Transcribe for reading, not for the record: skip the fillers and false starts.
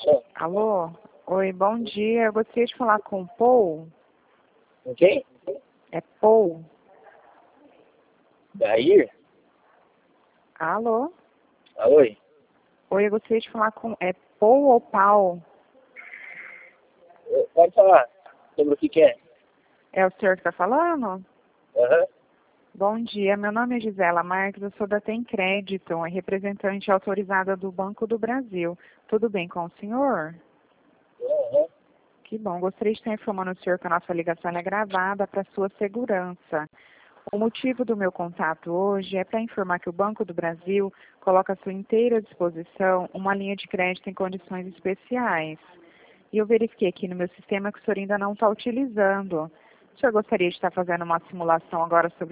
Alô? Oi, bom dia. Eu gostaria de falar com o Paul. Com quem? É Paul? Daí? Alô? Oi? Oi, eu gostaria de falar com... É Paul ou Paul? Pode falar sobre o que é. É o senhor que está falando? Aham. Bom dia, meu nome é Gisela Marques, eu sou da Tem Crédito, representante autorizada do Banco do Brasil. Tudo bem com o senhor? Aham. Que bom, gostaria de estar informando o senhor que a nossa ligação é gravada para sua segurança. O motivo do meu contato hoje é para informar que o Banco do Brasil coloca à sua inteira disposição uma linha de crédito em condições especiais. E eu verifiquei aqui no meu sistema que o senhor ainda não está utilizando. O senhor gostaria de estar fazendo uma simulação agora sobre